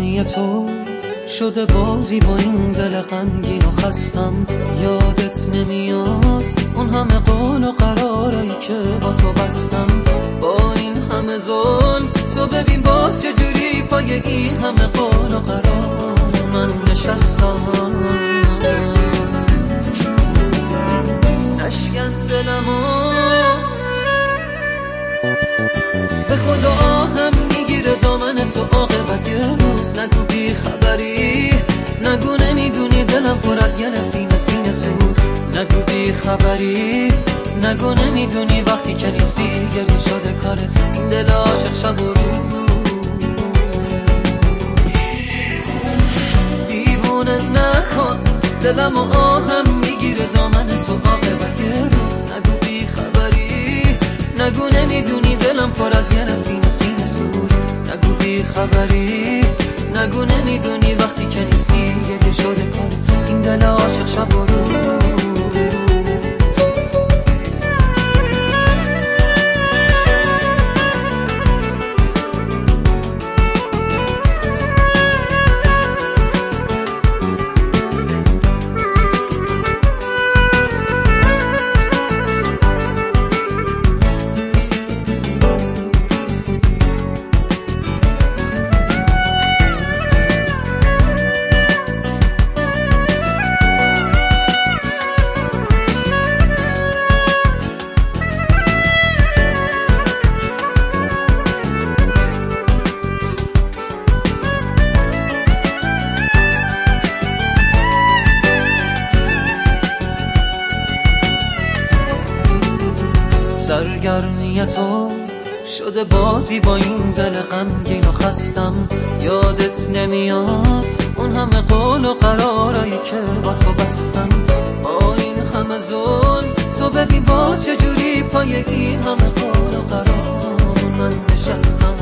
سرگرمی تو شده بازی با این دل غمگین و خستم. یادت نمیاد اون همه قول و قرارایی که با تو بستم. با این همه ظلم تو ببین باز چجوری پای این همه قول و قرار من نشستم. نشکن دلمو به خدا آهم میگیره دامن تو عاقبت یه روز. نگو بی خبری، نگو نمیدونی دلم پر از گرفتی سینه سوز. نگو بی خبری، نگو نمیدونی وقتی که نیستی گریه شده کاره این دل عاشق شب و روز. دیوونه نکن دلم و آهم میگیره دامن تو عاقبت یه روز. نگو بی خبری، نگو نمیدونی دلم پر از گرفتی سینه سوز. نگو بی خبری، نگو نمیدونی وقتی که نیستی گریه شده کاره این دل عاشق شب و روز. سرگرمی تو شده بازی با این دل غمگین و خستم. یادت نمیاد اون همه قول و قرارایی که با تو بستم. با این همه ظلم تو ببین باز چجوری پای این همه قول و قرار من نشستم.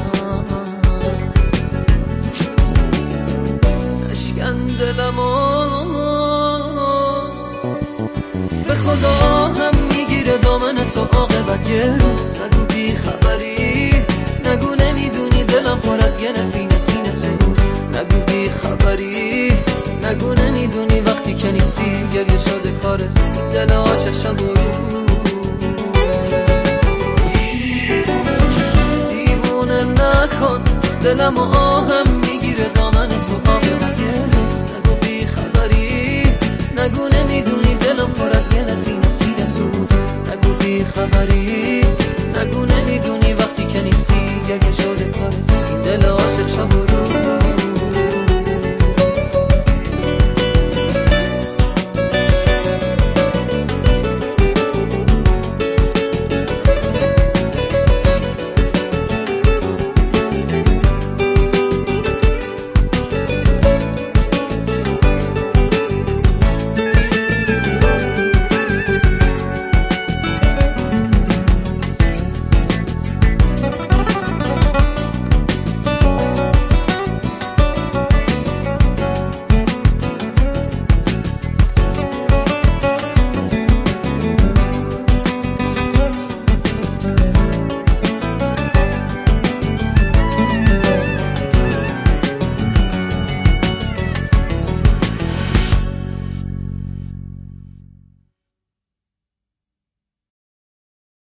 نشکن دلمو به خدا هم میگیره دامن تو عاقبت یه روز. نگو بی خبری، نگو نمیدونی دلم پر از گرفتی سینه سوز. نگو بی خبری، نگو نمیدونی وقتی که نیستی گریه شده کاره این دل عاشق شب و روز. دیوونه نکن دلم و آهم